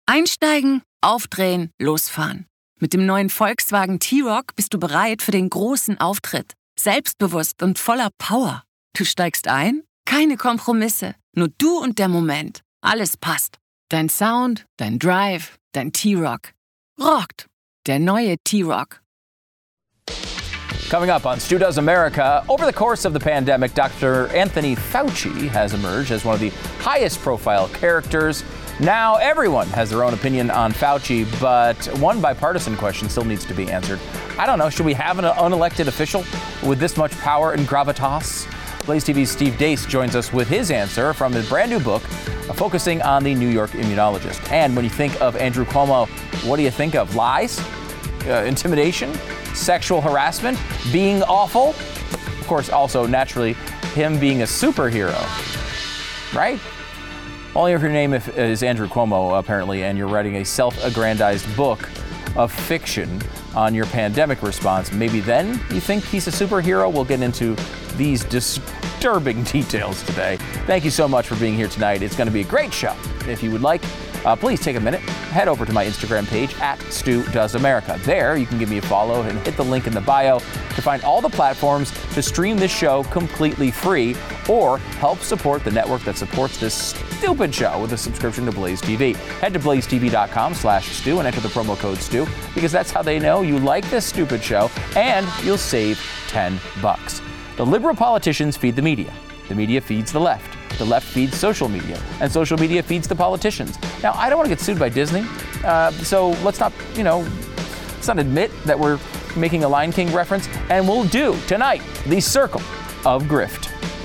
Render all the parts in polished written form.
Einsteigen, aufdrehen, losfahren. Mit dem neuen Volkswagen T-Roc bist du bereit für den großen Auftritt. Selbstbewusst und voller Power. Du steigst ein? Keine Kompromisse. Nur du und der Moment. Alles passt. Dein Sound, dein Drive, dein T-Roc. Rockt. Der neue T-Roc. Coming up on Stu Does America, over the course of the pandemic, Dr. Anthony Fauci has emerged as one of the highest profile characters. Now everyone has their own opinion on Fauci, but one bipartisan question still needs to be answered. I don't know, should we have an unelected official with this much power and gravitas? Blaze TV's Steve Deace joins us with his answer from his brand new book, focusing on the New York immunologist. And when you think of Andrew Cuomo, what do you think of? Lies? Intimidation? Sexual harassment? Being awful? Of course, also, naturally, him being a superhero. Right? Only if your name is Andrew Cuomo, apparently, and you're writing a self-aggrandized book of fiction on your pandemic response. Maybe then you think he's a superhero? We'll get into these disturbing details today. Thank you so much for being here tonight. It's going to be a great show. If you would like, please take a minute, head over to my Instagram page @StuDoesAmerica. There, you can give me a follow and hit the link in the bio to find all the platforms to stream this show completely free or help support the network that supports this stupid show with a subscription to Blaze TV. Head to blazetv.com/Stu and enter the promo code Stu because that's how they know you like this stupid show and you'll save $10. The liberal politicians feed the media. The media feeds the left. The left feeds social media, and social media feeds the politicians. Now, I don't want to get sued by Disney, so let's not admit that we're making a Lion King reference, and we'll do tonight the circle of grift.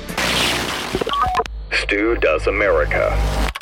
Stu Does America.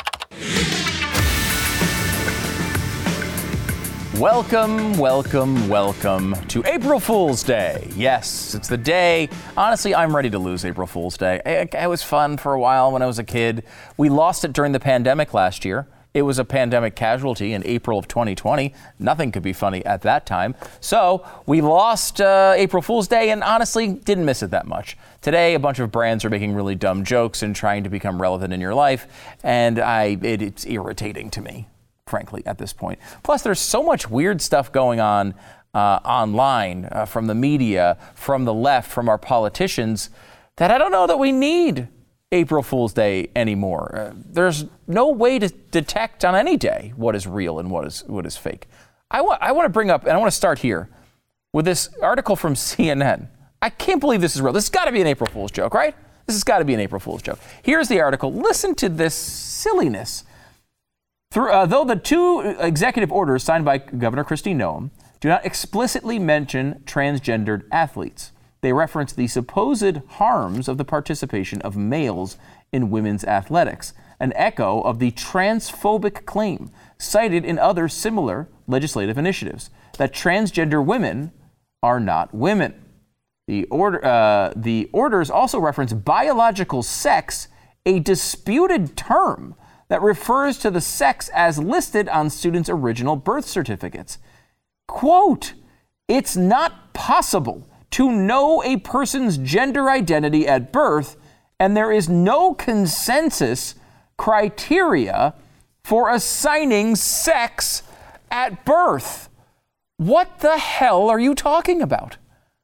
Welcome, welcome, welcome to April Fool's Day. Yes, it's the day. Honestly, I'm ready to lose April Fool's Day. It was fun for a while when I was a kid. We lost it during the pandemic last year. It was a pandemic casualty in April of 2020. Nothing could be funny at that time. So we lost April Fool's Day and honestly didn't miss it that much. Today, a bunch of brands are making really dumb jokes and trying to become relevant in your life. And it's irritating to me, frankly, at this point. Plus, there's so much weird stuff going on online from the media, from the left, from our politicians, that I don't know that we need April Fool's Day anymore. There's no way to detect on any day what is real and what is fake. I want to bring up, and I want to start here with this article from CNN. I can't believe this is real. This has got to be an April Fool's joke, right? This has got to be an April Fool's joke. Here's the article. Listen to this silliness. Though the two executive orders signed by Governor Kristi Noem do not explicitly mention transgendered athletes, they reference the supposed harms of the participation of males in women's athletics, an echo of the transphobic claim cited in other similar legislative initiatives that transgender women are not women. The orders also reference biological sex, a disputed term that refers to the sex as listed on students' original birth certificates. Quote, "It's not possible to know a person's gender identity at birth, and there is no consensus criteria for assigning sex at birth." What the hell are you talking about?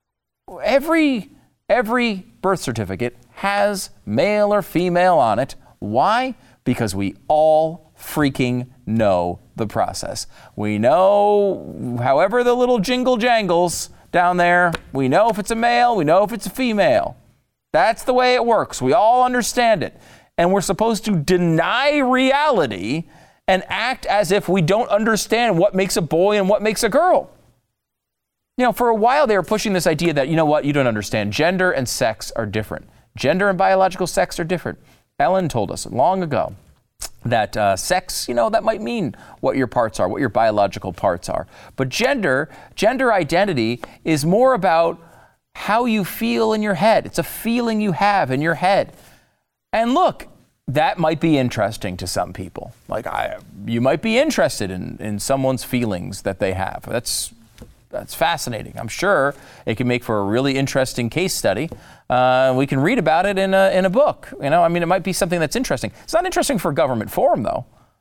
Every birth certificate has male or female on it. Why? Because we all freaking know the process. We know, however the little jingle jangles down there, we know if it's a male, we know if it's a female. That's the way it works. We all understand it. And we're supposed to deny reality and act as if we don't understand what makes a boy and what makes a girl. You know, for a while they were pushing this idea that, you know what, you don't understand. Gender and sex are different. Gender and biological sex are different. Ellen told us long ago that sex, that might mean what your parts are, what your biological parts are. But gender identity is more about how you feel in your head. It's a feeling you have in your head. And look, that might be interesting to some people. You might be interested in someone's feelings that they have. That's fascinating. I'm sure it can make for a really interesting case study. We can read about it in a book. It might be something that's interesting. It's not interesting for a government forum, though.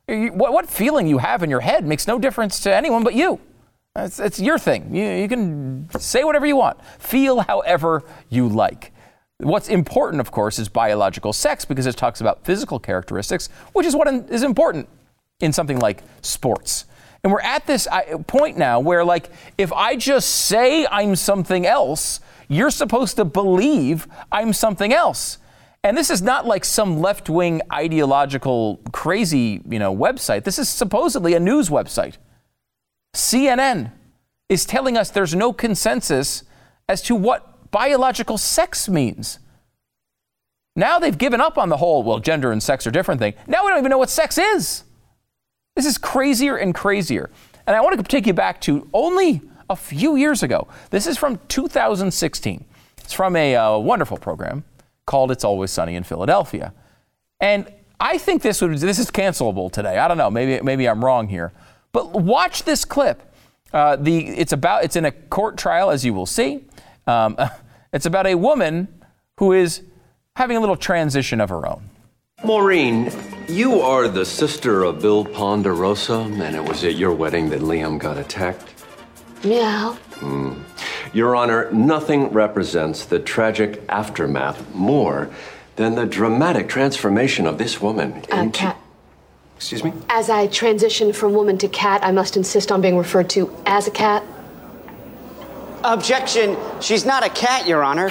What feeling you have in your head makes no difference to anyone but you. It's your thing. You can say whatever you want, feel however you like. What's important, of course, is biological sex because it talks about physical characteristics, which is what is important in something like sports. And we're at this point now where, like, if I just say I'm something else, you're supposed to believe I'm something else. And this is not like some left-wing ideological crazy, website. This is supposedly a news website. CNN is telling us there's no consensus as to what biological sex means. Now they've given up on the whole, well, gender and sex are different thing. Now we don't even know what sex is. This is crazier and crazier. And I want to take you back to only a few years ago. This is from 2016. It's from a wonderful program called It's Always Sunny in Philadelphia. And I think this is cancelable today. I don't know. Maybe I'm wrong here. But watch this clip. It's in a court trial, as you will see. It's about a woman who is having a little transition of her own. Maureen, you are the sister of Bill Ponderosa, and it was at your wedding that Liam got attacked. Meow. Your Honor, nothing represents the tragic aftermath more than the dramatic transformation of this woman into... Cat. Excuse me? As I transition from woman to cat, I must insist on being referred to as a cat. Objection. She's not a cat, Your Honor.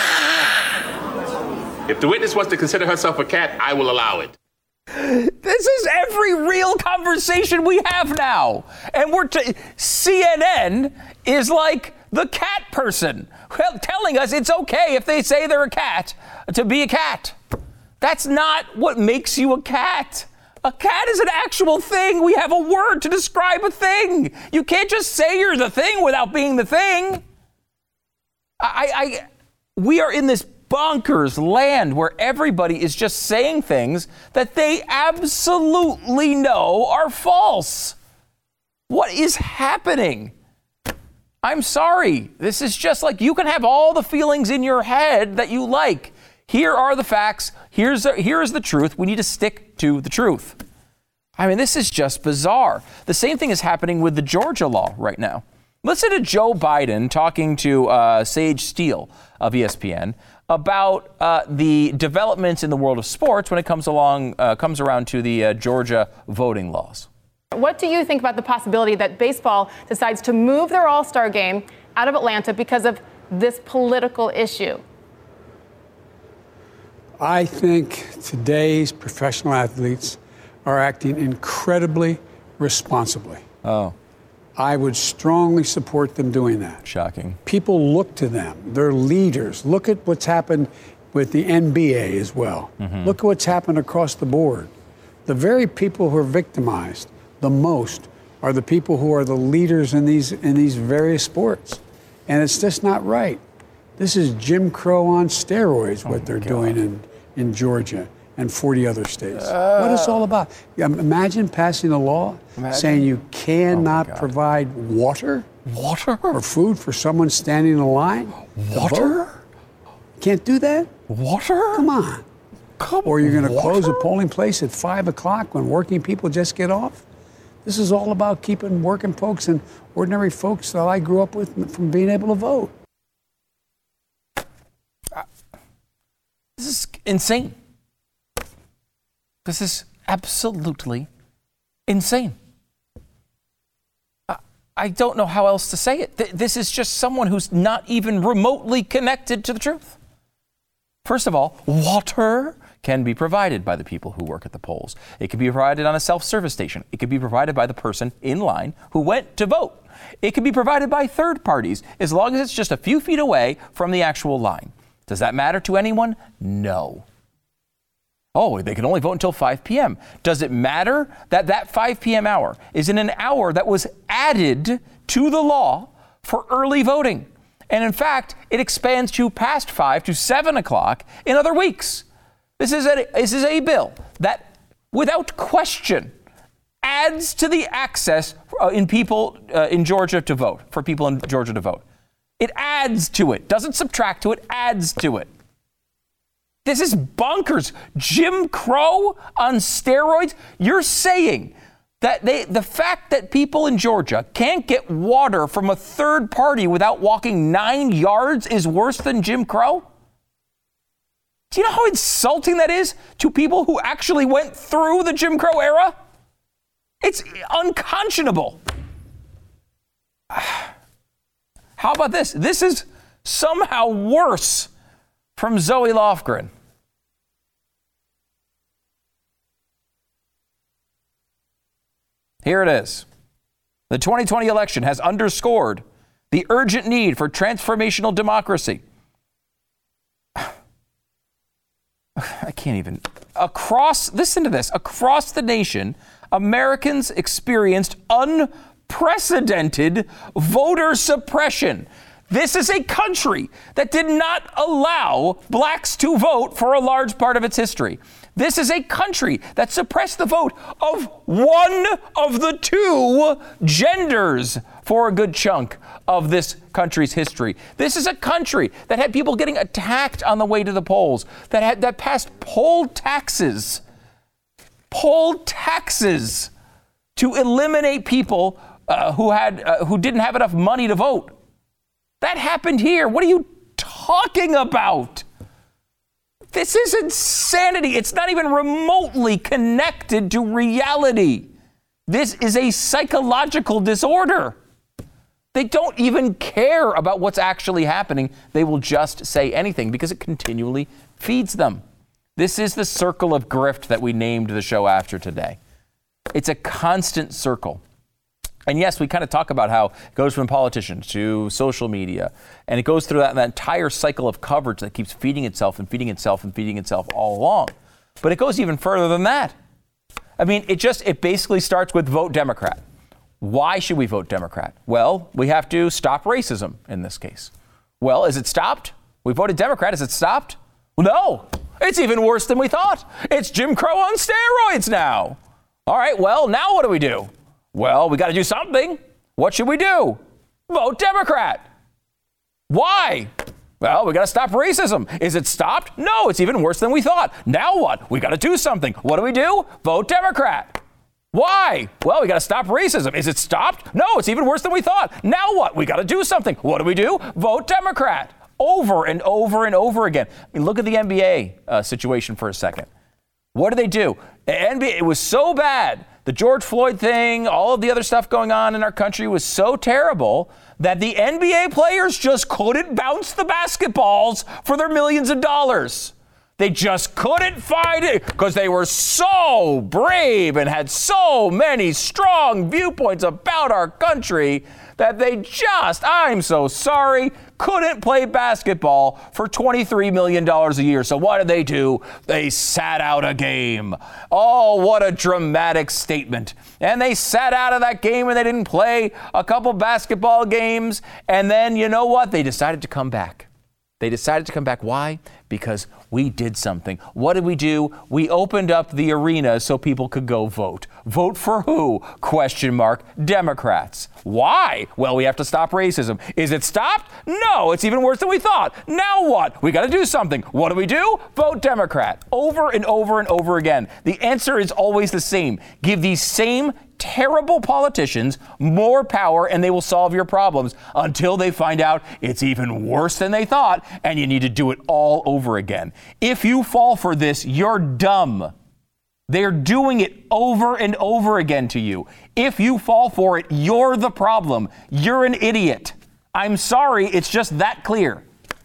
If the witness wants to consider herself a cat, I will allow it. This is every real conversation we have now. And CNN is like the cat person, telling us it's okay if they say they're a cat to be a cat. That's not what makes you a cat. A cat is an actual thing. We have a word to describe a thing. You can't just say you're the thing without being the thing. We are in this bonkers land where everybody is just saying things that they absolutely know are false. What is happening? I'm sorry. This is just like, you can have all the feelings in your head that you like. Here are the facts. Here is the truth. We need to stick to the truth. I mean, this is just bizarre. The same thing is happening with the Georgia law right now. Listen to Joe Biden talking to Sage Steele of ESPN about the developments in the world of sports when it comes around to the Georgia voting laws. What do you think about the possibility that baseball decides to move their All-Star game out of Atlanta because of this political issue? I think today's professional athletes are acting incredibly responsibly. Oh. I would strongly support them doing that. Shocking. People look to them. They're leaders. Look at what's happened with the NBA as well. Mm-hmm. Look at what's happened across the board. The very people who are victimized the most are the people who are the leaders in these various sports. And it's just not right. This is Jim Crow on steroids, what they're doing in Georgia and 40 other states. What it's all about. Imagine passing a law saying you cannot provide water or food for someone standing in a line. Water? Can't do that? Water? Come on. Or you're going to close a polling place at 5 o'clock when working people just get off? This is all about keeping working folks and ordinary folks that I grew up with from being able to vote. This is insane. This is absolutely insane. I don't know how else to say it. This is just someone who's not even remotely connected to the truth. First of all, water can be provided by the people who work at the polls. It can be provided on a self-service station. It can be provided by the person in line who went to vote. It can be provided by third parties as long as it's just a few feet away from the actual line. Does that matter to anyone? No. Oh, they can only vote until 5 p.m. Does it matter that 5 p.m. hour is in an hour that was added to the law for early voting? And in fact, it expands to past 5 to 7 o'clock in other weeks. This is a bill that, without question, adds to the access in people in Georgia to vote, for people in Georgia to vote. It adds to it, doesn't subtract to it, adds to it. This is bonkers. Jim Crow on steroids? You're saying that the fact that people in Georgia can't get water from a third party without walking 9 yards is worse than Jim Crow? Do you know how insulting that is to people who actually went through the Jim Crow era? It's unconscionable. How about this? This is somehow worse from Zoe Lofgren. Here it is. The 2020 election has underscored the urgent need for transformational democracy. I can't even. Listen to this. Across the nation, Americans experienced unprecedented voter suppression. This is a country that did not allow blacks to vote for a large part of its history. This is a country that suppressed the vote of one of the two genders for a good chunk of this country's history. This is a country that had people getting attacked on the way to the polls, that passed poll taxes to eliminate people who didn't have enough money to vote. That happened here. What are you talking about? This is insanity. It's not even remotely connected to reality. This is a psychological disorder. They don't even care about what's actually happening. They will just say anything because it continually feeds them. This is the circle of grift that we named the show after today. It's a constant circle. And yes, we kind of talk about how it goes from politicians to social media, and it goes through that entire cycle of coverage that keeps feeding itself and feeding itself and feeding itself all along. But it goes even further than that. I mean, it basically starts with vote Democrat. Why should we vote Democrat? Well, we have to stop racism in this case. Well, is it stopped? We voted Democrat. Is it stopped? Well, no. It's even worse than we thought. It's Jim Crow on steroids now. All right, well, now what do we do? Well, we got to do something. What should we do? Vote Democrat. Why? Well, we got to stop racism. Is it stopped? No, it's even worse than we thought. Now what? We got to do something. What do we do? Vote Democrat. Why? Well, we got to stop racism. Is it stopped? No, it's even worse than we thought. Now what? We got to do something. What do we do? Vote Democrat. Over and over and over again. I mean, look at the NBA situation for a second. What do? The NBA, it was so bad. The George Floyd thing, all of the other stuff going on in our country was so terrible that the NBA players just couldn't bounce the basketballs for their millions of dollars. They just couldn't find it because they were so brave and had so many strong viewpoints about our country that they just, I'm so sorry, couldn't play basketball for $23 million a year. So what did? They sat out a game. Oh, what a dramatic statement. And they sat out of that game and they didn't play a couple basketball games. And then, you know what? They decided to come back. Why? Because we did something. What did we do? We opened up the arena so people could go vote. Vote for who? ? Democrats. Why? Well, we have to stop racism. Is it stopped? No, it's even worse than we thought. Now what? We got to do something. What do? Vote Democrat. Over and over and over again. The answer is always the same. Give these same terrible politicians more power and they will solve your problems until they find out it's even worse than they thought and you need to do it all over again. If you fall for this, you're dumb. They're doing it over and over again to you. If you fall for it, you're the problem. You're an idiot. I'm sorry, it's just that clear.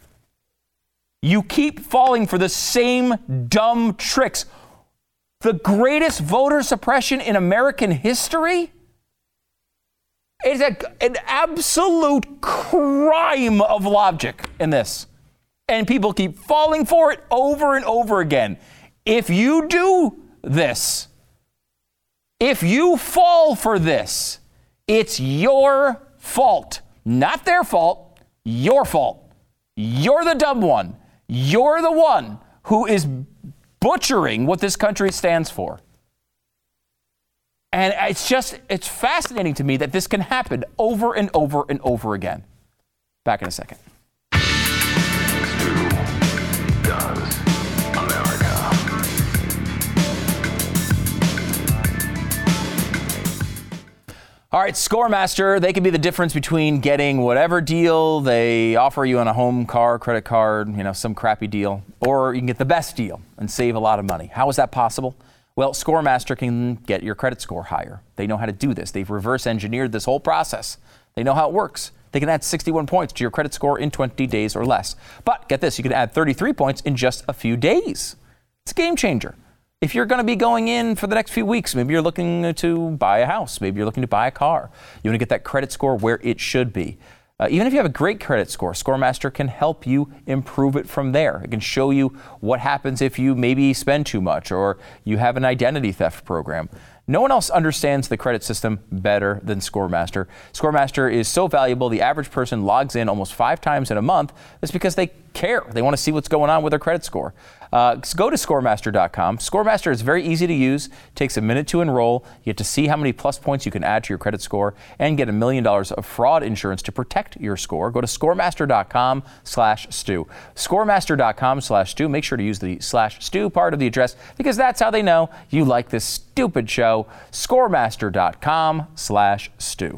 You keep falling for the same dumb tricks. The greatest voter suppression in American history is an absolute crime of logic in this. And people keep falling for it over and over again. If you do this, if you fall for this, it's your fault. Not their fault, your fault. You're the dumb one. You're the one who is butchering what this country stands for. And it's fascinating to me that this can happen over and over and over again. Back in a second. Stu does All right, Scoremaster, they can be the difference between getting whatever deal they offer you on a home car, credit card, some crappy deal, or you can get the best deal and save a lot of money. How is that possible? Well, Scoremaster can get your credit score higher. They know how to do this. They've reverse engineered this whole process. They know how it works. They can add 61 points to your credit score in 20 days or less. But get this, you can add 33 points in just a few days. It's a game changer. If you're going to be going in for the next few weeks, maybe you're looking to buy a house, maybe you're looking to buy a car, you want to get that credit score where it should be. Even if you have a great credit score, Scoremaster can help you improve it from there. It can show you what happens if you maybe spend too much or you have an identity theft program. No one else understands the credit system better than Scoremaster. Scoremaster is so valuable, the average person logs in almost 5 times in a month. That's because they care. They want to see what's going on with their credit score. Go to Scoremaster.com. Scoremaster is very easy to use, takes a minute to enroll. You get to see how many plus points you can add to your credit score and get $1 million of fraud insurance to protect your score. Go to Scoremaster.com/Stu. Scoremaster.com/Stu. Make sure to use the /Stu part of the address because that's how they know you like this stupid show. Scoremaster.com/Stu.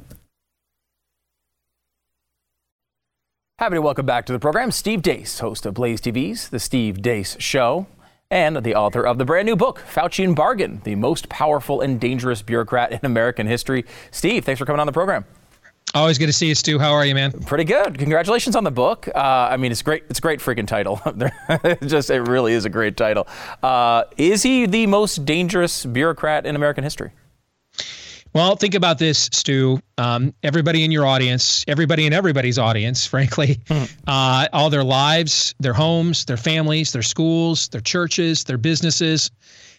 Happy to welcome back to the program Steve Deace, host of Blaze TV's The Steve Deace Show, and the author of the brand new book, Faucian Bargain, the most powerful and dangerous bureaucrat in American history. Steve, thanks for coming on the program. Always good to see you, Stu. How are you, man? Pretty good. Congratulations on the book. It's great. It's a great freaking title. It really is a great title. Is he the most dangerous bureaucrat in American history? Well, think about this, Stu. Everybody in your audience, everybody in everybody's audience, frankly, all their lives, their homes, their families, their schools, their churches, their businesses.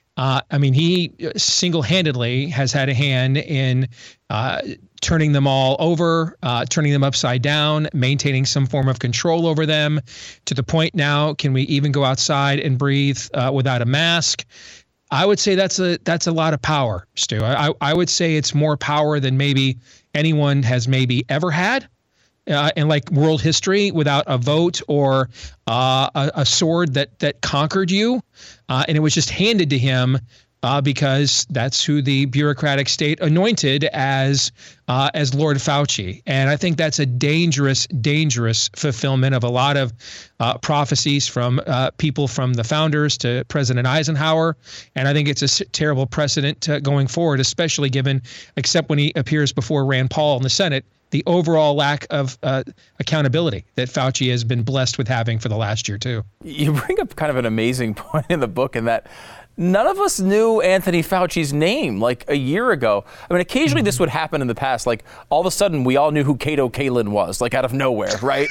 He single-handedly has had a hand in turning them all over, turning them upside down, maintaining some form of control over them, to the point now, can we even go outside and breathe without a mask? I would say that's a lot of power, Stu. I would say it's more power than maybe anyone has maybe ever had in world history, without a vote or a sword that conquered you. And it was just handed to him because that's who the bureaucratic state anointed as Lord Fauci. And I think that's a dangerous, dangerous fulfillment of a lot of prophecies from people from the founders to President Eisenhower. And I think it's a terrible precedent going forward, especially except when he appears before Rand Paul in the Senate, the overall lack of accountability that Fauci has been blessed with having for the last year, too. You bring up kind of an amazing point in the book in that none of us knew Anthony Fauci's name a year ago. Occasionally this would happen in the past. All of a sudden we all knew who Kato Kaelin was, out of nowhere, right?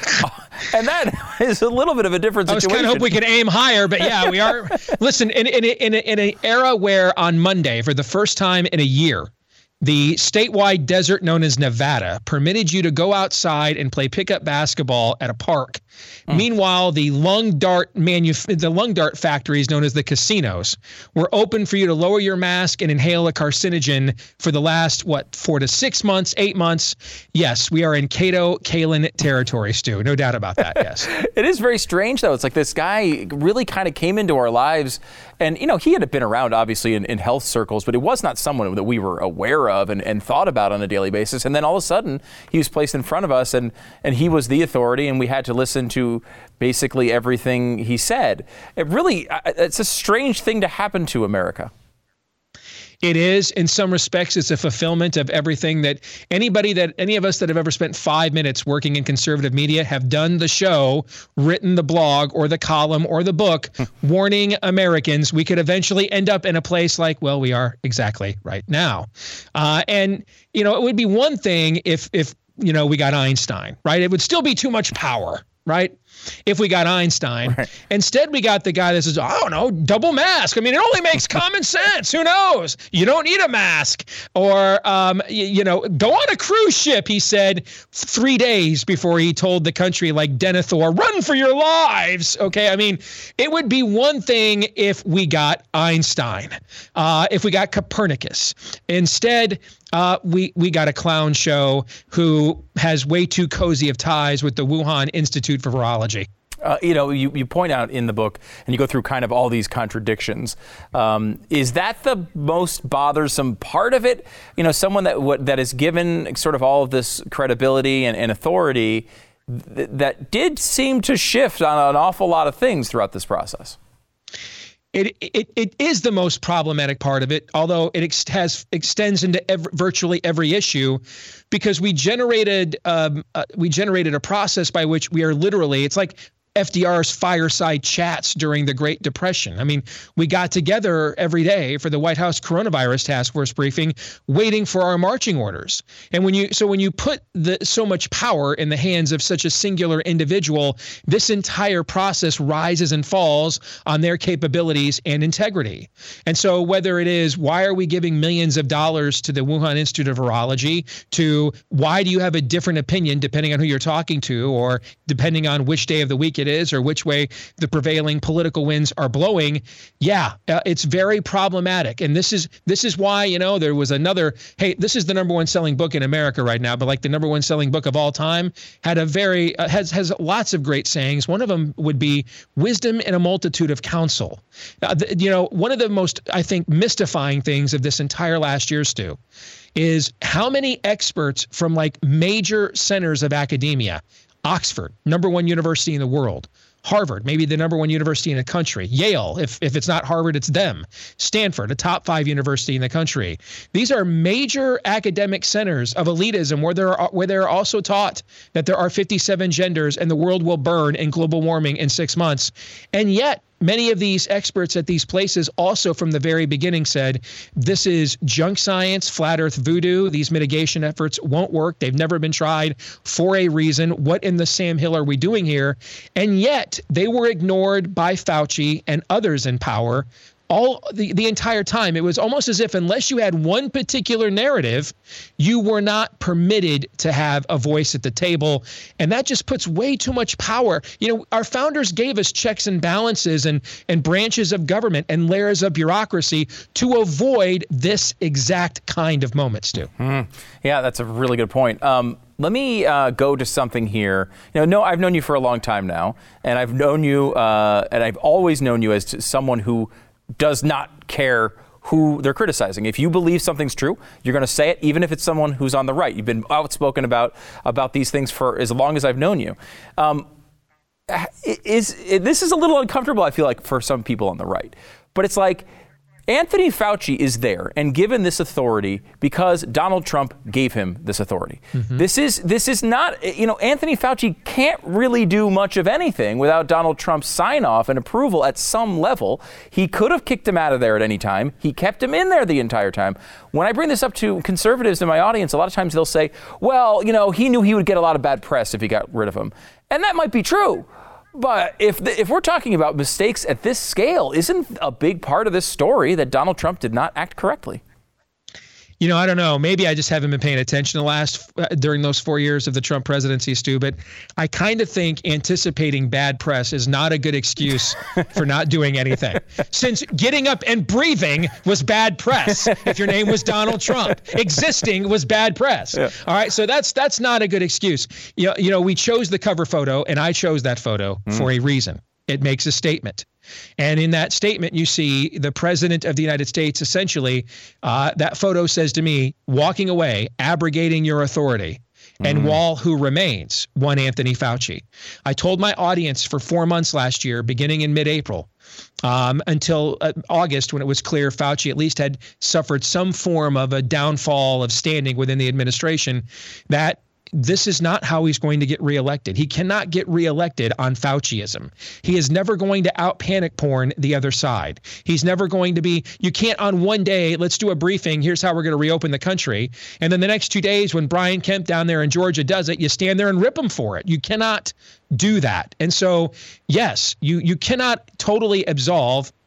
And that is a little bit of a different situation. I was kind of hope we could aim higher, but yeah, we are. Listen, in an era where on Monday, for the first time in a year, the statewide desert known as Nevada permitted you to go outside and play pickup basketball at a park. Meanwhile, the lung dart factories known as the casinos were open for you to lower your mask and inhale a carcinogen for the last, 4 to 6 months, 8 months. Yes, we are in Kato Kaelin territory, Stu. No doubt about that, yes. It is very strange, though. It's this guy really kind of came into our lives. And, he had been around, obviously, in health circles, but it was not someone that we were aware of and thought about on a daily basis. And then all of a sudden, he was placed in front of us, and he was the authority, and we had to listen to basically everything he said. It's a strange thing to happen to America. It is. In some respects, it's a fulfillment of everything that any of us that have ever spent 5 minutes working in conservative media have done the show, written the blog or the column or the book, warning Americans we could eventually end up in a place like, well, we are exactly right now. And it would be one thing if we got Einstein, right? It would still be too much power, right? If we got Einstein. Right. Instead, we got the guy that says, I don't know, double mask. It only makes common sense. Who knows? You don't need a mask. Or, go on a cruise ship, he said 3 days before he told the country like Denethor, run for your lives. Okay, it would be one thing if we got Einstein, if we got Copernicus. Instead, we got a clown show who has way too cozy of ties with the Wuhan Institute for Virology. You point out in the book, and you go through kind of all these contradictions. Is that the most bothersome part of it? Someone that is given sort of all of this credibility and authority that did seem to shift on an awful lot of things throughout this process. It is the most problematic part of it, although it extends into virtually every issue, because we generated a process by which we are literally, it's like FDR's fireside chats during the Great Depression. I mean, we got together every day for the White House coronavirus task force briefing, waiting for our marching orders. And when you put so much power in the hands of such a singular individual, this entire process rises and falls on their capabilities and integrity. And so whether it is, why are we giving millions of dollars to the Wuhan Institute of Virology, to why do you have a different opinion depending on who you're talking to, or depending on which day of the week it is, or which way the prevailing political winds are blowing, it's very problematic. And this is why, there was another, hey, this is the number one selling book in America right now, but like the number one selling book of all time, had a very, has lots of great sayings. One of them would be wisdom in a multitude of counsel. One of the most, I think, mystifying things of this entire last year, Stu, is how many experts from like major centers of academia, Oxford, number one university in the world. Harvard, maybe the number one university in the country. Yale, if it's not Harvard, it's them. Stanford, a top 5 university in the country. These are major academic centers of elitism where they're also taught that there are 57 genders and the world will burn in global warming in 6 months. And yet, many of these experts at these places also from the very beginning said, this is junk science, flat earth voodoo. These mitigation efforts won't work. They've never been tried for a reason. What in the Sam Hill are we doing here? And yet they were ignored by Fauci and others in power all the entire time. It was almost as if unless you had one particular narrative, you were not permitted to have a voice at the table. And that just puts way too much power. Our founders gave us checks and balances and branches of government and layers of bureaucracy to avoid this exact kind of moment, Stu. Yeah, that's a really good point. Let me go to something here. I've known you for a long time now, and I've known you, and I've always known you as someone who does not care who they're criticizing. If you believe something's true, you're going to say it, even if it's someone who's on the right. You've been outspoken about these things for as long as I've known you. This is a little uncomfortable, I feel like, for some people on the right. But it's like, Anthony Fauci is there and given this authority because Donald Trump gave him this authority. Mm-hmm. This is not, Anthony Fauci can't really do much of anything without Donald Trump's sign off and approval at some level. He could have kicked him out of there at any time. He kept him in there the entire time. When I bring this up to conservatives in my audience, a lot of times they'll say, well, he knew he would get a lot of bad press if he got rid of him. And that might be true. But if we're talking about mistakes at this scale, isn't a big part of this story that Donald Trump did not act correctly? I don't know. Maybe I just haven't been paying attention during those 4 years of the Trump presidency, Stu. But I kind of think anticipating bad press is not a good excuse for not doing anything. Since getting up and breathing was bad press, if your name was Donald Trump, existing was bad press. Yeah. All right. So that's not a good excuse. We chose the cover photo, and I chose that photo for a reason. It makes a statement. And in that statement, you see the president of the United States, essentially, that photo says to me, walking away, abrogating your authority. And while who remains? One Anthony Fauci. I told my audience for 4 months last year, beginning in mid-April, until August, when it was clear Fauci at least had suffered some form of a downfall of standing within the administration, that this is not how he's going to get reelected. He cannot get reelected on Fauciism. He is never going to out-panic porn the other side. He's never going to be, you can't on one day, let's do a briefing, here's how we're going to reopen the country. And then the next 2 days when Brian Kemp down there in Georgia does it, you stand there and rip him for it. You cannot do that. And so, yes, you cannot totally absolve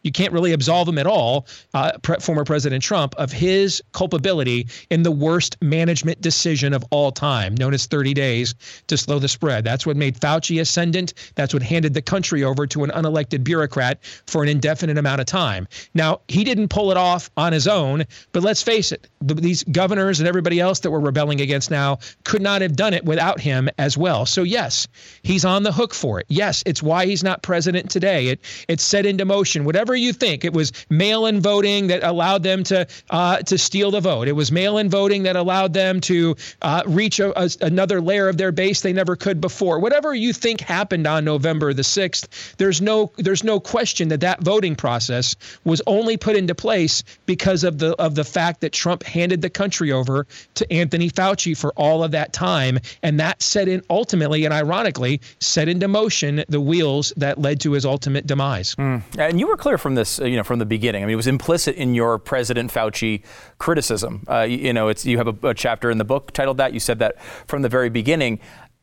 You can't really absolve him at all, former President Trump, of his culpability in the worst management decision of all time, known as 30 days to slow the spread. That's what made Fauci ascendant. That's what handed the country over to an unelected bureaucrat for an indefinite amount of time. Now, he didn't pull it off on his own, but let's face it, these governors and everybody else that we're rebelling against now could not have done it without him as well. So yes, he's on the hook for it. Yes, it's why he's not president today. It's set into motion. Whatever you think, it was mail-in voting that allowed them to steal the vote. It was mail-in voting that allowed them to reach another layer of their base they never could before. Whatever you think happened on November the 6th, there's no question that voting process was only put into place because of the fact that Trump handed the country over to Anthony Fauci for all of that time, and that set in ultimately and ironically set into motion the wheels that led to his ultimate demise. And you were clear from this, from the beginning. I mean, it was implicit in your President Fauci criticism. You have a chapter in the book titled that. You said that from the very beginning.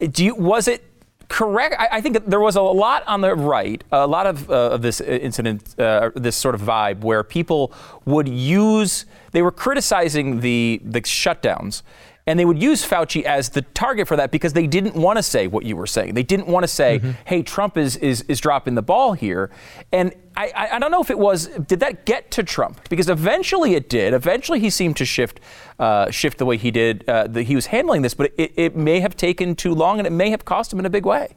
Was it correct? I think that there was a lot on the right, a lot of this incident, this sort of vibe where people would they were criticizing the shutdowns. And they would use Fauci as the target for that because they didn't want to say what you were saying. They didn't want to say, hey, Trump is dropping the ball here. And I don't know if did that get to Trump? Because eventually it did. Eventually he seemed to shift the way he did, he was handling this, but it may have taken too long and it may have cost him in a big way.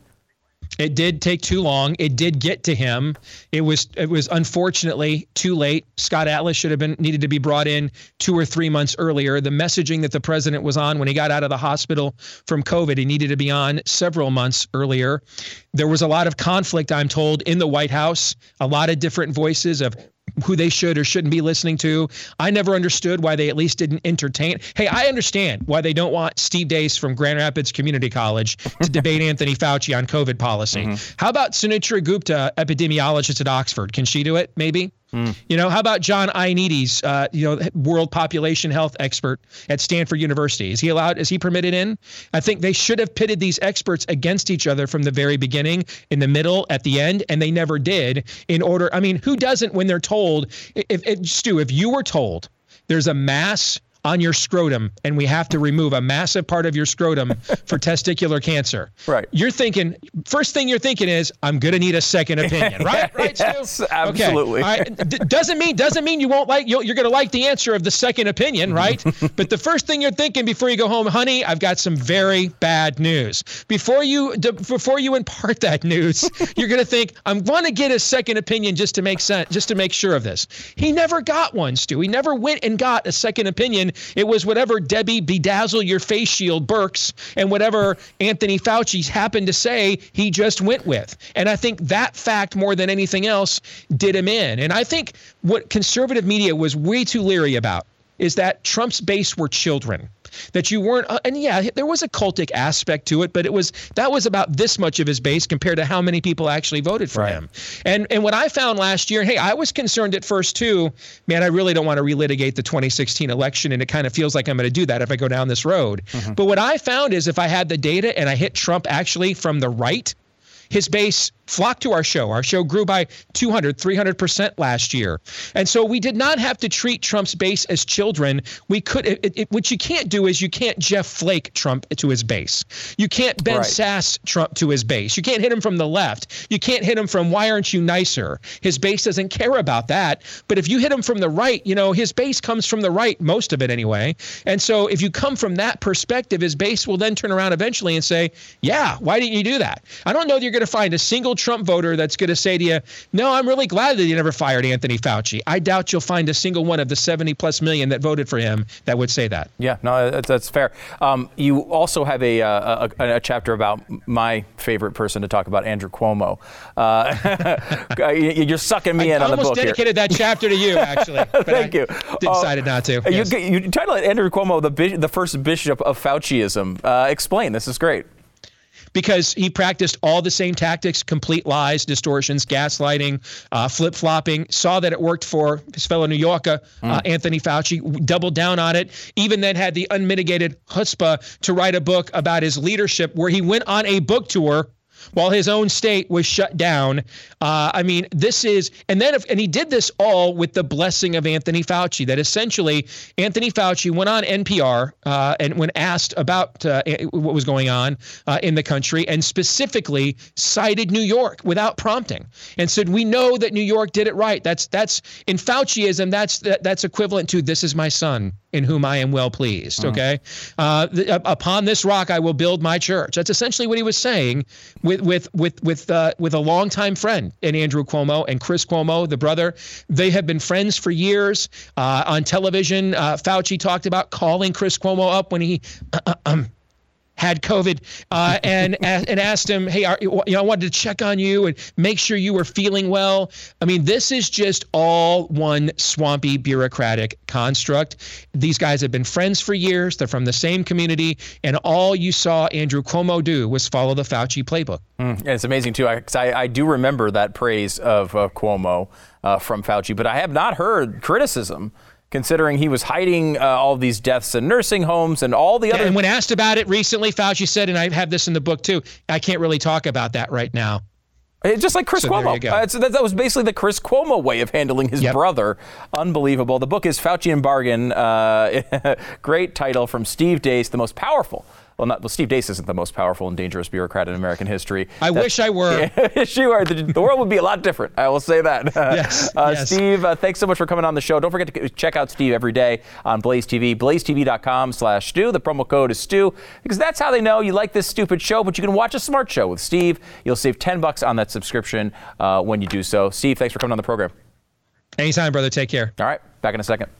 It did take too long. It did get to him. It was unfortunately too late. Scott Atlas should have needed to be brought in 2 or 3 months earlier. The messaging that the president was on when he got out of the hospital from COVID, he needed to be on several months earlier. There was a lot of conflict, I'm told, in the White House, a lot of different voices of who they should or shouldn't be listening to. I never understood why they at least didn't entertain. Hey, I understand why they don't want Steve Deace from Grand Rapids Community College to debate Anthony Fauci on COVID policy. How about Sunetra Gupta, epidemiologist at Oxford? Can she do it? Maybe. How about John Ioannidis, world population health expert at Stanford University? Is he permitted in? I think they should have pitted these experts against each other from the very beginning, in the middle, at the end, and they never did. Who doesn't when they're told, Stu, if you were told there's a mass on your scrotum and we have to remove a massive part of your scrotum for testicular cancer. Right. First thing you're thinking is, I'm going to need a second opinion. Right? Right, Stu? Yes, absolutely. Okay. All right. Doesn't mean you won't you're going to like the answer of the second opinion, right? But the first thing you're thinking before you go home, honey, I've got some very bad news. Before you impart that news, you're going to think, I'm going to get a second opinion just to make sense, just to make sure of this. He never got one, Stu. He never went and got a second opinion. It was whatever Debbie Bedazzle Your Face Shield Burks and whatever Anthony Fauci happened to say, he just went with. And I think that fact, more than anything else, did him in. And I think what conservative media was way too leery about is that Trump's base were children. That you weren't, and yeah, there was a cultic aspect to it, but that was about this much of his base compared to how many people actually voted for him. And what I found last year, hey, I was concerned at first too, man, I really don't want to relitigate the 2016 election, and it kind of feels like I'm going to do that if I go down this road. But what I found is if I had the data and I hit Trump actually from the right, his base flocked to our show. Our show grew by 200, 300% last year. And so we did not have to treat Trump's base as children. We could, what you can't do is you can't Jeff Flake Trump to his base. You can't Ben Sass Trump to his base. You can't hit him from the left. You can't hit him from why aren't you nicer? His base doesn't care about that. But if you hit him from the right, his base comes from the right, most of it anyway. And so if you come from that perspective, his base will then turn around eventually and say, yeah, why didn't you do that? I don't know that you're going to find a single Trump voter that's going to say to you, no, I'm really glad that you never fired Anthony Fauci. I doubt you'll find a single one of the 70 plus million that voted for him that would say that. Yeah, no, that's fair. You also have a chapter about my favorite person to talk about, Andrew Cuomo. You're sucking me in on the book. I almost dedicated that chapter to you, actually. But Thank you. Decided not to. Yes. You titled Andrew Cuomo the first bishop of Fauciism. Explain. This is great. Because he practiced all the same tactics, complete lies, distortions, gaslighting, flip-flopping, saw that it worked for his fellow New Yorker, Anthony Fauci, doubled down on it, even then had the unmitigated chutzpah to write a book about his leadership where he went on a book tour while his own state was shut down. I mean, this is, and he did this all with the blessing of Anthony Fauci, that essentially Anthony Fauci went on NPR and when asked about what was going on in the country, and specifically cited New York without prompting and said, we know that New York did it right. That's in Fauciism, that's equivalent to, this is my son in whom I am well pleased. Okay. Upon this rock, I will build my church. That's essentially what he was saying with a longtime friend in Andrew Cuomo and Chris Cuomo, the brother. They have been friends for years. On television, Fauci talked about calling Chris Cuomo up when he had COVID and asked him, hey, I wanted to check on you and make sure you were feeling well. I mean, this is just all one swampy bureaucratic construct. These guys have been friends for years. They're from the same community. And all you saw Andrew Cuomo do was follow the Fauci playbook. And it's amazing, too. I do remember that praise of Cuomo from Fauci, but I have not heard criticism, considering he was hiding all these deaths in nursing homes and all the other. And when asked about it recently, Fauci said, and I have this in the book too, I can't really talk about that right now. Just like Chris Cuomo. That was basically the Chris Cuomo way of handling his brother. Unbelievable. The book is Fauci and Bargain. Great title from Steve Deace, the most powerful. Well, Steve Deace isn't the most powerful and dangerous bureaucrat in American history. I wish I were. Yes, you are. The world would be a lot different. I will say that. Yes. Steve, thanks so much for coming on the show. Don't forget to check out Steve every day on Blaze TV, blazetv.com/Stu. The promo code is Stu, because that's how they know you like this stupid show, but you can watch a smart show with Steve. You'll save $10 on that subscription when you do so. Steve, thanks for coming on the program. Anytime, brother. Take care. All right. Back in a second.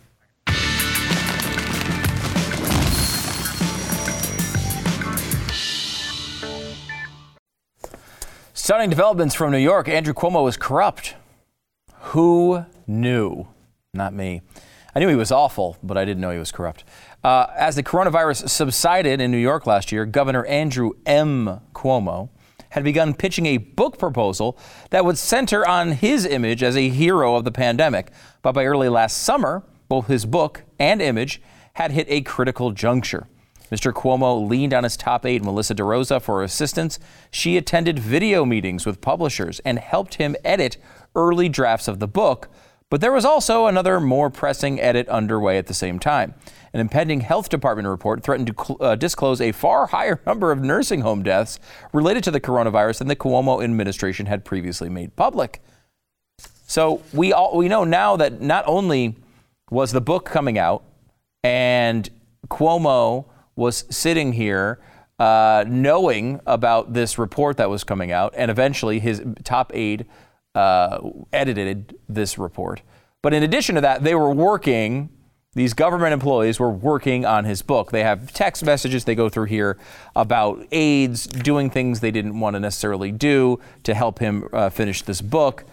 Stunning developments from New York. Andrew Cuomo is corrupt. Who knew? Not me. I knew he was awful, but I didn't know he was corrupt. As the coronavirus subsided in New York last year, Governor Andrew M. Cuomo had begun pitching a book proposal that would center on his image as a hero of the pandemic. But by early last summer, both his book and image had hit a critical juncture. Mr. Cuomo leaned on his top aide, Melissa DeRosa, for assistance. She attended video meetings with publishers and helped him edit early drafts of the book. But there was also another more pressing edit underway at the same time. An impending health department report threatened to disclose a far higher number of nursing home deaths related to the coronavirus than the Cuomo administration had previously made public. So we know now that not only was the book coming out and Cuomo was sitting here knowing about this report that was coming out, and eventually his top aide edited this report. But in addition to that, these government employees were working on his book. They have text messages they go through here about aides doing things they didn't want to necessarily do to help him finish this book.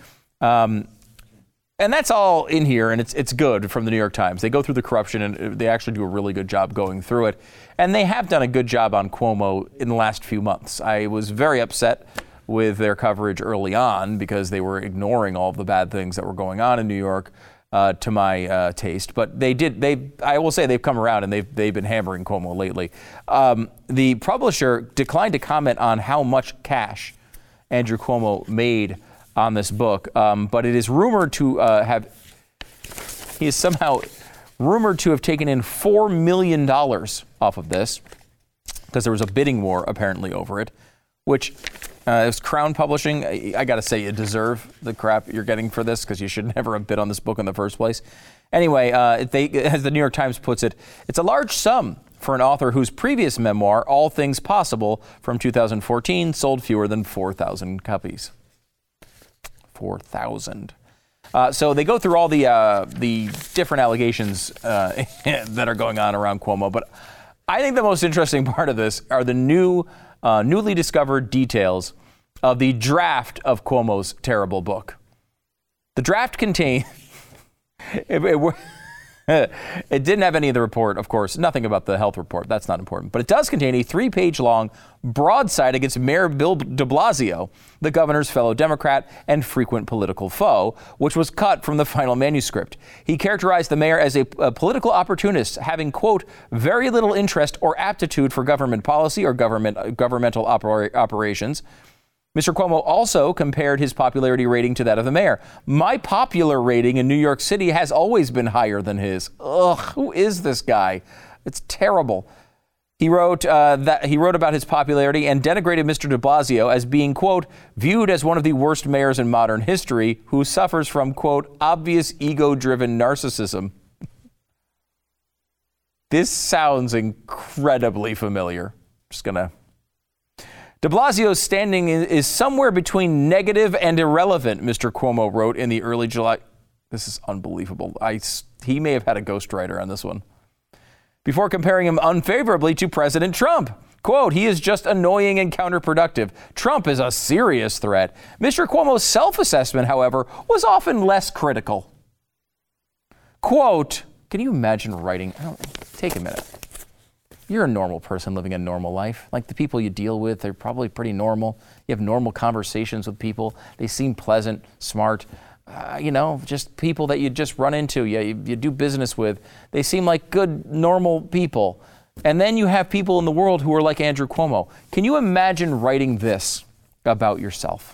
And that's all in here, and it's good from the New York Times. They go through the corruption, and they actually do a really good job going through it. And they have done a good job on Cuomo in the last few months. I was very upset with their coverage early on because they were ignoring all of the bad things that were going on in New York to my taste. But I will say they've come around, and they've been hammering Cuomo lately. The publisher declined to comment on how much cash Andrew Cuomo made on this book, but it is rumored to he is somehow rumored to have taken in $4 million off of this, because there was a bidding war apparently over it, which it was Crown Publishing. I got to say, you deserve the crap you're getting for this, because you should never have bid on this book in the first place. Anyway, as the New York Times puts it, it's a large sum for an author whose previous memoir, All Things Possible, from 2014, sold fewer than 4,000 copies. 4,000. So they go through all the different allegations that are going on around Cuomo. But I think the most interesting part of this are the newly discovered details of the draft of Cuomo's terrible book. The draft contained... It didn't have any of the report, of course, nothing about the health report. That's not important. But it does contain a 3-page long broadside against Mayor Bill de Blasio, the governor's fellow Democrat and frequent political foe, which was cut from the final manuscript. He characterized the mayor as a political opportunist, having, quote, very little interest or aptitude for government policy or governmental operations. Mr. Cuomo also compared his popularity rating to that of the mayor. My popular rating in New York City has always been higher than his. Ugh, who is this guy? It's terrible. He wrote about his popularity and denigrated Mr. de Blasio as being, quote, viewed as one of the worst mayors in modern history who suffers from, quote, obvious ego-driven narcissism. This sounds incredibly familiar. Just gonna. De Blasio's standing is somewhere between negative and irrelevant, Mr. Cuomo wrote in the early July. This is unbelievable. He may have had a ghostwriter on this one. Before comparing him unfavorably to President Trump. Quote, he is just annoying and counterproductive. Trump is a serious threat. Mr. Cuomo's self-assessment, however, was often less critical. Quote, can you imagine writing? Take a minute. You're a normal person living a normal life. Like the people you deal with, they're probably pretty normal. You have normal conversations with people. They seem pleasant, smart, just people that you just run into, you do business with. They seem like good, normal people. And then you have people in the world who are like Andrew Cuomo. Can you imagine writing this about yourself?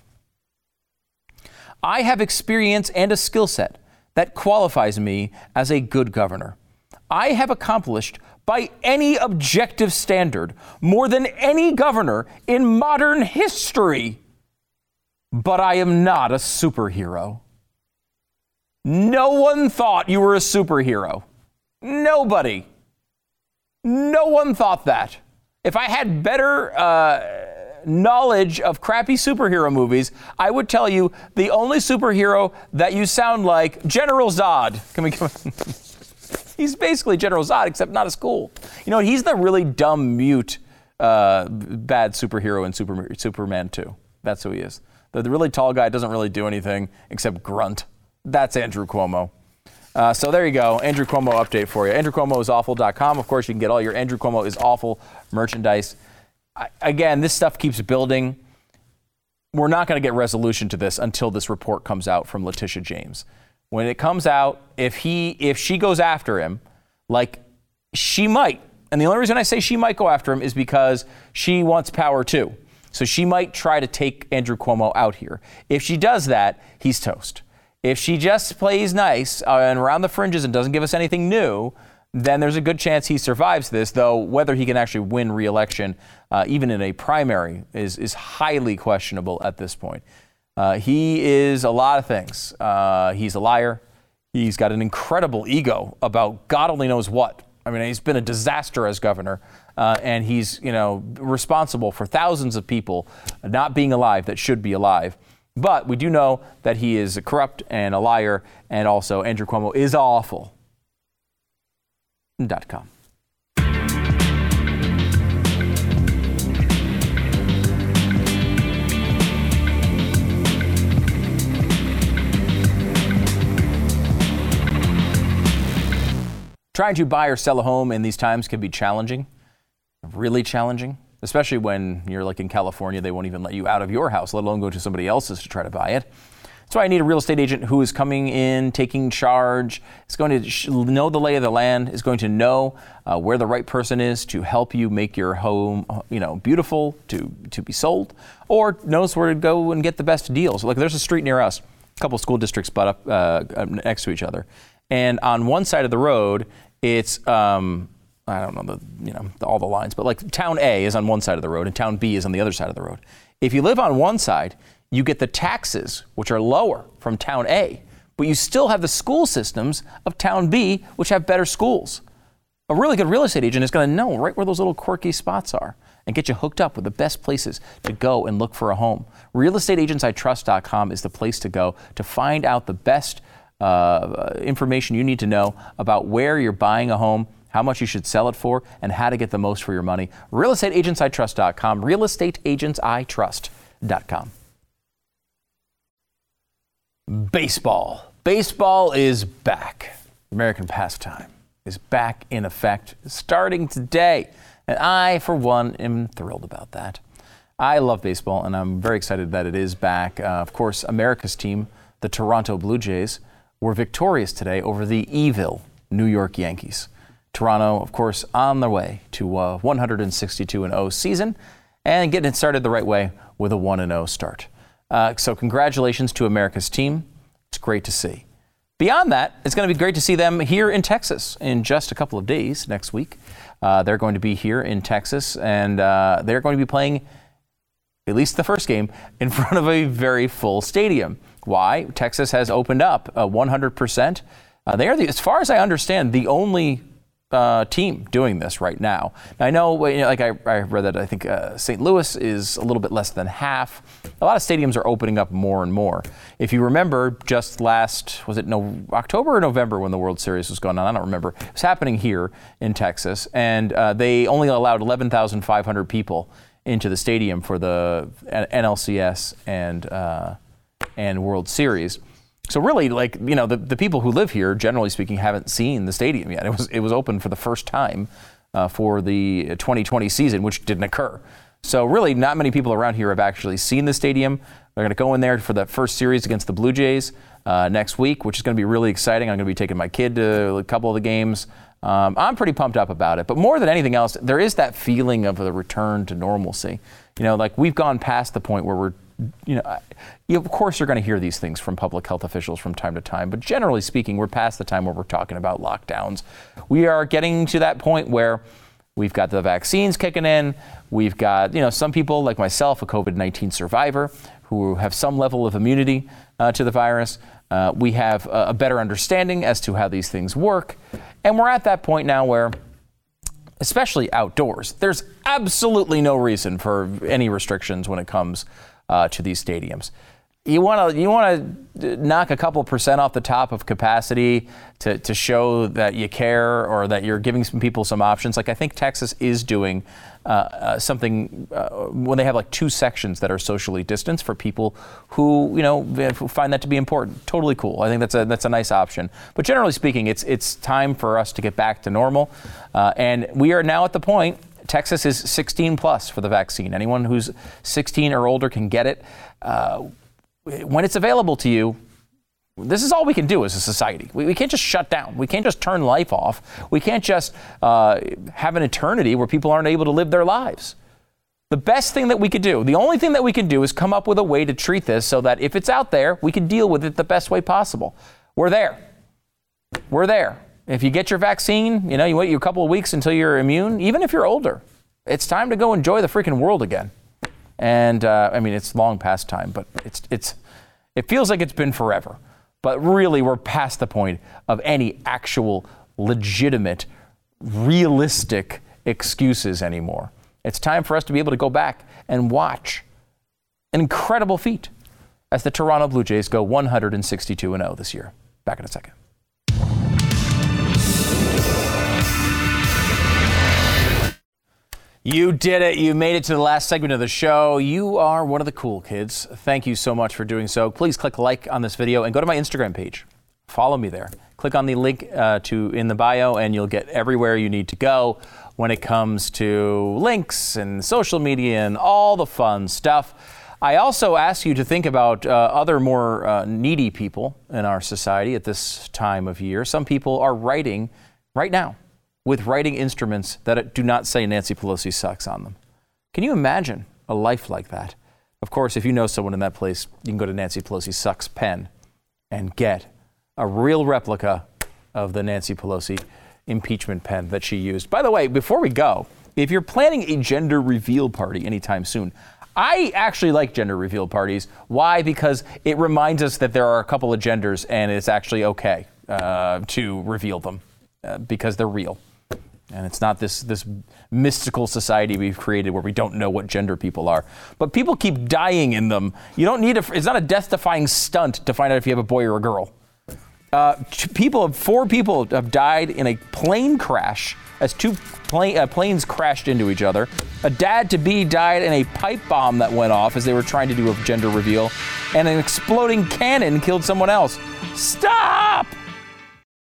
I have experience and a skill set that qualifies me as a good governor. I have accomplished by any objective standard, more than any governor in modern history. But I am not a superhero. No one thought you were a superhero. Nobody. No one thought that. If I had better knowledge of crappy superhero movies, I would tell you the only superhero that you sound like, General Zod. Can we come? He's basically General Zod, except not as cool. He's the really dumb, mute, bad superhero in Superman 2. That's who he is. The really tall guy doesn't really do anything except grunt. That's Andrew Cuomo. So there you go. Andrew Cuomo update for you. AndrewCuomoIsAwful.com. Of course, you can get all your Andrew Cuomo is Awful merchandise. Again, this stuff keeps building. We're not going to get resolution to this until this report comes out from Letitia James. When it comes out, if she goes after him, like she might, and the only reason I say she might go after him is because she wants power too. So she might try to take Andrew Cuomo out here. If she does that, he's toast. If she just plays nice and around the fringes and doesn't give us anything new, then there's a good chance he survives this, though whether he can actually win re-election, even in a primary, is highly questionable at this point. He is a lot of things. He's a liar. He's got an incredible ego about God only knows what. I mean, he's been a disaster as governor, and he's, responsible for thousands of people not being alive that should be alive. But we do know that he is corrupt and a liar, and also Andrew Cuomo is awful.com. Trying to buy or sell a home in these times can be challenging, really challenging, especially when you're like in California. They won't even let you out of your house, let alone go to somebody else's to try to buy it. That's why I need a real estate agent who is coming in, taking charge, is going to know the lay of the land, is going to know where the right person is to help you make your home, beautiful to be sold, or knows where to go and get the best deals. Like there's a street near us, a couple school districts butt up next to each other. And on one side of the road, it's, I don't know, all the lines, but like Town A is on one side of the road and Town B is on the other side of the road. If you live on one side, you get the taxes, which are lower from Town A, but you still have the school systems of Town B, which have better schools. A really good real estate agent is going to know right where those little quirky spots are and get you hooked up with the best places to go and look for a home. RealestateAgentsITrust.com is the place to go to find out the best information you need to know about where you're buying a home, how much you should sell it for, and how to get the most for your money. RealestateAgentsITrust.com, RealestateAgentsITrust.com. Baseball. Baseball is back. American pastime is back in effect starting today. And I, for one, am thrilled about that. I love baseball, and I'm very excited that it is back. Of course, America's team, the Toronto Blue Jays, were victorious today over the evil New York Yankees. Toronto, of course, on their way to a 162-0 season. and getting it started the right way with a 1-0 start. So congratulations to America's team. It's great to see. Beyond that, it's going to be great to see them here in Texas in just a couple of days next week. They're going to be here in Texas, and they're going to be playing at least the first game in front of a very full stadium. Why? Texas has opened up 100%. They are, as far as I understand, the only team doing this right now. I know, like I read that I think St. Louis is a little bit less than half. A lot of stadiums are opening up more and more. If you remember, just last, was it October or November when the World Series was going on? I don't remember. It was happening here in Texas, and they only allowed 11,500 people into the stadium for the NLCS and World Series. So really, the people who live here, generally speaking, haven't seen the stadium yet. It was open for the first time for the 2020 season, which didn't occur. So really, not many people around here have actually seen the stadium. They're going to go in there for the first series against the Blue Jays next week, which is going to be really exciting. I'm going to be taking my kid to a couple of the games. I'm pretty pumped up about it. But more than anything else, there is that feeling of the return to normalcy. We've gone past the point where we're, of course you're going to hear these things from public health officials from time to time, but generally speaking, we're past the time where we're talking about lockdowns. We are getting to that point where we've got the vaccines kicking in. We've got, some people like myself, a COVID-19 survivor, who have some level of immunity to the virus. We have a better understanding as to how these things work. And we're at that point now where, especially outdoors, there's absolutely no reason for any restrictions when it comes to these stadiums. You want to knock a couple % off the top of capacity to show that you care or that you're giving some people some options. Like I think Texas is doing something when they have like 2 sections that are socially distanced for people who find that to be important. Totally cool. I think that's a nice option. But generally speaking, it's time for us to get back to normal, and we are now at the point. Texas is 16 plus for the vaccine. Anyone who's 16 or older can get it. When it's available to you, this is all we can do as a society. We can't just shut down. We can't just turn life off. We can't just have an eternity where people aren't able to live their lives. The best thing that we could do, the only thing that we can do is come up with a way to treat this so that if it's out there, we can deal with it the best way possible. We're there. We're there. If you get your vaccine, you wait a couple of weeks until you're immune, even if you're older. It's time to go enjoy the freaking world again. And it's long past time, but it feels like it's been forever. But really, we're past the point of any actual legitimate, realistic excuses anymore. It's time for us to be able to go back and watch an incredible feat as the Toronto Blue Jays go 162-0 this year. Back in a second. You did it. You made it to the last segment of the show. You are one of the cool kids. Thank you so much for doing so. Please click like on this video and go to my Instagram page. Follow me there. Click on the link in the bio and you'll get everywhere you need to go when it comes to links and social media and all the fun stuff. I also ask you to think about other more needy people in our society at this time of year. Some people are writing right now with writing instruments that do not say Nancy Pelosi sucks on them. Can you imagine a life like that? Of course, if you know someone in that place, you can go to Nancy Pelosi Sucks pen and get a real replica of the Nancy Pelosi impeachment pen that she used. By the way, before we go, if you're planning a gender reveal party anytime soon, I actually like gender reveal parties. Why? Because it reminds us that there are a couple of genders and it's actually okay to reveal them because they're real. And it's not this mystical society we've created where we don't know what gender people are. But people keep dying in them. You don't need it's not a death-defying stunt to find out if you have a boy or a girl. 4 people have died in a plane crash as 2 planes crashed into each other. A dad-to-be died in a pipe bomb that went off as they were trying to do a gender reveal. And an exploding cannon killed someone else. Stop!